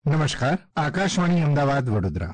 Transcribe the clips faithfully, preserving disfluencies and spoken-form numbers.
નમસ્કાર, આકાશવાણી અમદાવાદ વડોદરા.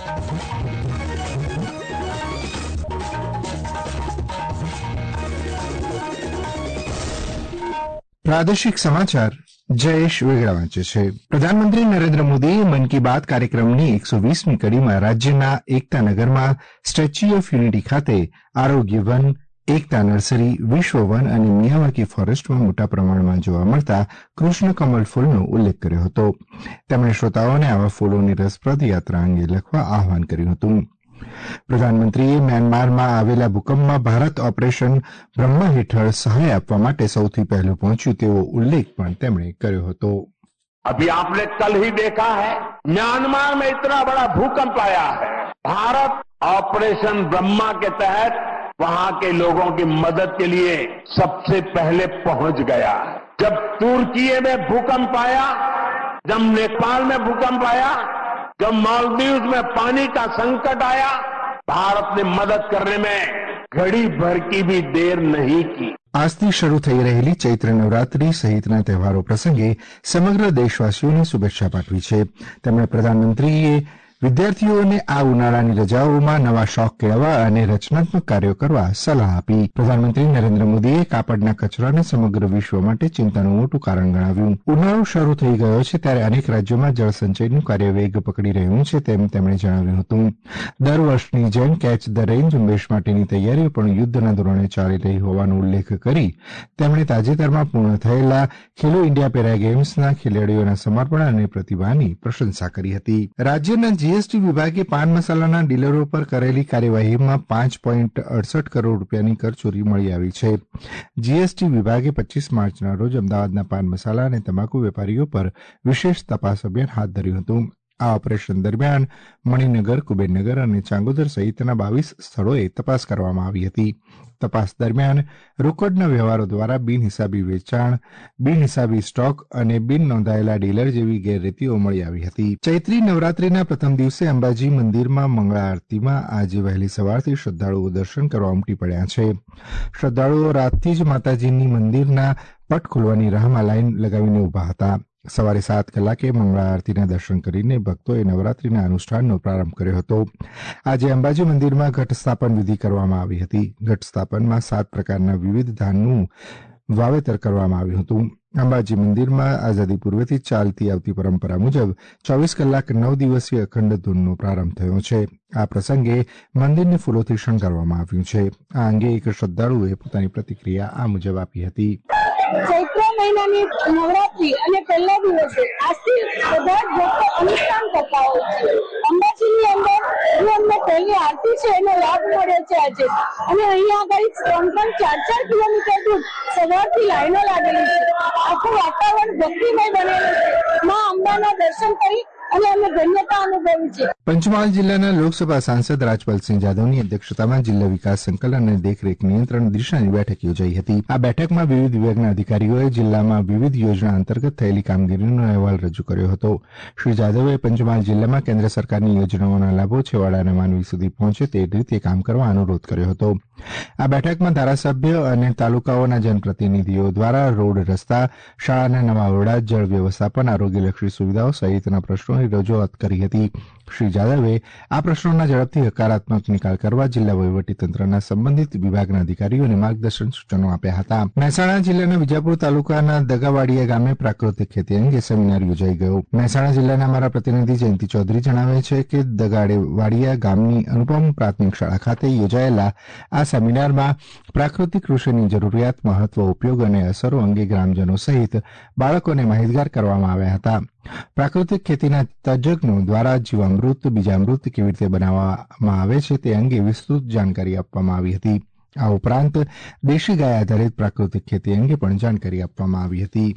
પ્રાદેશિક સમાચાર જયેશ વેગડા વાંચે છે. પ્રધાનમંત્રી નરેન્દ્ર મોદીએ મન કી બાત કાર્યક્રમની એકસો વીસમી કડીમાં રાજ્યના એકતાનગરમાં સ્ટેચ્યુ ઓફ યુનિટી ખાતે આરોગ્ય વન, એકતા નર્સરી, વિશ્વ વન અને મિયાવાકી ફોરેસ્ટમાં મોટા પ્રમાણમાં જોવા મળતા કૃષ્ણકમળ ફૂલનો ઉલ્લેખ કર્યો હતો. તેમણે શ્રોતાઓને આવા ફૂલોની રસપ્રદ યાત્રા અંગે લખવા આહવાન કર્યું હતું. પ્રધાનમંત્રીએ મ્યાનમારમાં આવેલા ભૂકંપમાં ભારત ઓપરેશન બ્રહ્મા હેઠળ સહાય આપવા માટે સૌથી પહેલું પહોંચ્યું તેવો ઉલ્લેખ પણ તેમણે કર્યો હતો. अभी आपने कल ही देखा है म्यांमार में इतना बड़ा भूकंप आया है. भारत ऑपरेशन ब्रह्मा के तहत वहां के लोगों की मदद के लिए सबसे पहले पहुंच गया. जब तुर्की में भूकंप आया, जब नेपाल में भूकंप आया, जब मालदीव में पानी का संकट आया, भारत ने मदद करने में घड़ी भर की भी देर नहीं की. આજથી શરૂ થઈ રહેલી ચૈત્ર નવરાત્રી સહિતના તહેવારો પ્રસંગે સમગ્ર દેશવાસીઓને શુભેચ્છા પાઠવી છે. તેમણે પ્રધાનમંત્રીએ વિદ્યાર્થીઓને આ ઉનાળાની રજાઓમાં નવા શોખ કેળવવા અને રચનાત્મક કાર્યો કરવા સલાહ આપી. પ્રધાનમંત્રી નરેન્દ્ર મોદીએ કાપડના કચરાને સમગ્ર વિશ્વ માટે ચિંતાનું મોટું કારણ ગણાવ્યું. ઉનાળો શરૂ થઈ ગયો છે ત્યારે અનેક રાજ્યોમાં જળસંચયનું કાર્ય વેગ પકડી રહ્યું છે તેમ તેમણે જણાવ્યું હતું. દર વર્ષની જેમ કેચ ધ રેઇન ઝુંબેશ માટેની તૈયારીઓ પણ યુદ્ધના ધોરણે ચાલી રહી હોવાનો ઉલ્લેખ કરી તેમણે તાજેતરમાં પૂર્ણ થયેલા ખેલો ઇન્ડિયા પેરા ગેમ્સના ખેલાડીઓના સમર્પણ અને પ્રતિભાની પ્રશંસા કરી હતી. રાજ્યના જીએસટી વિભાગે પાન મસાલાના ડીલરો પર કરેલી કાર્યવાહીમાં પાંચ પોઈન્ટ અડસઠ કરોડ રૂપિયાની કરચોરી મળી આવી છે. જીએસટી વિભાગે પચીસ માર્ચના રોજ અમદાવાદના પાન મસાલા અને તમાકુ વેપારીઓ પર વિશેષ તપાસ અભિયાન હાથ ધર્યું હતું. આ ઓપરેશન દરમિયાન મણિનગર, કુબેરનગર અને ચાંગોદર સહિતના બાવીસ સ્થળોએ તપાસ કરવામાં આવી હતી. તપાસ દરમિયાન રોકડના વ્યવહારો દ્વારા બિનહિસાબી વેચાણ, બિનહિસાબી સ્ટોક અને બિન નોંધાયેલા ડીલર જેવી ગેરરીતિઓ મળી આવી હતી. ચૈત્રી નવરાત્રીના પ્રથમ દિવસે અંબાજી મંદિરમાં મંગળા આરતીમાં આજે વહેલી સવારથી શ્રદ્ધાળુઓ દર્શન કરવા ઉમટી પડ્યા છે. શ્રદ્ધાળુઓ રાતથી જ માતાજીની મંદિરના પટ ખોલવાની રાહમાં લાઈન લગાવીને ઉભા હતા. સવારે સાત કલાકે મંગળા આરતીના દર્શન કરીને ભક્તોએ નવરાત્રીના અનુષ્ઠાનનો પ્રારંભ કર્યો હતો. આજે અંબાજી મંદિરમાં ઘટ સ્થાપન વિધિ કરવામાં આવી હતી. ઘટ સ્થાપનમાં સાત પ્રકારના વિવિધ ધાનનું વાવેતર કરવામાં આવ્યું હતું. અંબાજી મંદિરમાં આઝાદી પૂર્વેથી ચાલતી આવતી પરંપરા મુજબ ચોવીસ કલાક નવ દિવસીય અખંડ ધૂનનો પ્રારંભ થયો છે. આ પ્રસંગે મંદિરને ફૂલોથી શણગારવામાં આવ્યું છે. આ અંગે એક શ્રદ્ધાળુએ પોતાની પ્રતિક્રિયા આ મુજબ આપી હતી. ચૈત્ર મહિનાની નવરાત્રી અને પહેલા દિવસે આજથી બધા જ ભક્તો અનુષ્ઠાન કરતા હોય છે. અંબાજીની અંદર જે અમને પહેલી આરતી છે એનો લાભ મળ્યો છે આજે. અને અહીંયા આગળ ત્રણ ત્રણ ચાર ચાર કિલોમીટર દૂર સવારથી લાઈનો લાગેલી છે. આખું વાતાવરણ ભક્તિમય બનેલું છે. માં અંબાના દર્શન કરી અને અમે ધન્યતા અનુભવી છે. પંચમહાલ જિલ્લાના લોકસભા સાંસદ રાજપાલસિંહ જાદવની અધ્યક્ષતામાં જિલ્લા વિકાસ સંકલન અને દેખરેખ નિયંત્રણ દિશાની બેઠક યોજાઈ હતી. આ બેઠકમાં વિવિધ વિભાગના અધિકારીઓએ જિલ્લામાં વિવિધ યોજના અંતર્ગત થયેલી કામગીરીનો અહેવાલ રજૂ કર્યો હતો. શ્રી જાદવે પંચમહાલ જિલ્લામાં કેન્દ્ર સરકારની યોજનાઓના લાભો છેવાડાના માનવી સુધી પહોંચે તે રીતે કામ કરવા અનુરોધ કર્યો હતો. આ બેઠકમાં ધારાસભ્ય અને તાલુકાઓના જનપ્રતિનિધિઓ દ્વારા રોડ, રસ્તા, શાળાના નવા ઓરડા, જળ વ્યવસ્થાપન, આરોગ્યલક્ષી સુવિધાઓ સહિતના પ્રશ્નોની રજૂઆત કરી હતી. શ્રી જાદવે આ પ્રશ્નોના ઝડપથી હકારાત્મક નિકાલ કરવા જિલ્લા વહીવટીતંત્રના સંબંધિત વિભાગના અધિકારીઓને માર્ગદર્શન સૂચનો આપ્યા હતા. મહેસાણા જિલ્લાના વિજાપુર તાલુકાના દગાવાડીયા ગામે પ્રાકૃતિક ખેતી અંગે સેમિનાર યોજાઈ ગયો. મહેસાણા જિલ્લાના અમારા પ્રતિનિધિ જયંતિ ચૌધરી જણાવે છે કે દગાવાડીયા ગામની અનુપમ પ્રાથમિક શાળા ખાતે યોજાયેલા આ સેમિનારમાં પ્રાકૃતિક કૃષિની જરૂરિયાત, મહત્વ, ઉપયોગ અને અસરો અંગે ગ્રામજનો સહિત બાળકોને માહિતગાર કરવામાં આવ્યા હતા. પ્રાકૃતિક ખેતીના તજજ્ઞો દ્વારા જીવામૃત, બીજામૃત કેવી રીતે બનાવવામાં આવે છે તે અંગે વિસ્તૃત જાણકારી આપવામાં આવી હતી. આ ઉપરાંત દેશી ગાય આધારિત પ્રાકૃતિક ખેતી અંગે પણ જાણકારી આપવામાં આવી હતી.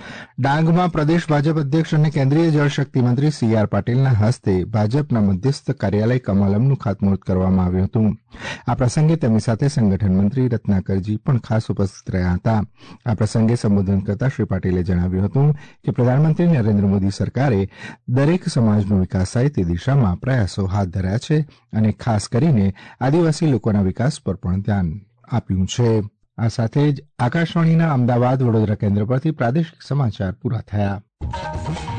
ડાંગમાં પ્રદેશ ભાજપ અધ્યક્ષ અને કેન્દ્રીય જળશક્તિ મંત્રી સી આર પાટીલના હસ્તે ભાજપના મધ્યસ્થ કાર્યાલય કમલમનું ખાતમુહૂર્ત કરવામાં આવ્યું હતું. આ પ્રસંગે તેમની સાથે સંગઠન મંત્રી રત્નાકરજી પણ ખાસ ઉપસ્થિત રહ્યા હતા. આ પ્રસંગે સંબોધન કરતા શ્રી પાટીલે જણાવ્યું હતું કે પ્રધાનમંત્રી નરેન્દ્ર મોદી સરકારે દરેક સમાજનો વિકાસ થાય તે દિશામાં પ્રયાસો હાથ ધર્યા છે અને ખાસ કરીને આદિવાસી લોકોના વિકાસ પર પણ ધ્યાન આપ્યું છે. આ સાથે જ આકાશવાણીના અમદાવાદ વડોદરા કેન્દ્ર પરથી પ્રાદેશિક સમાચાર પૂરા થયા.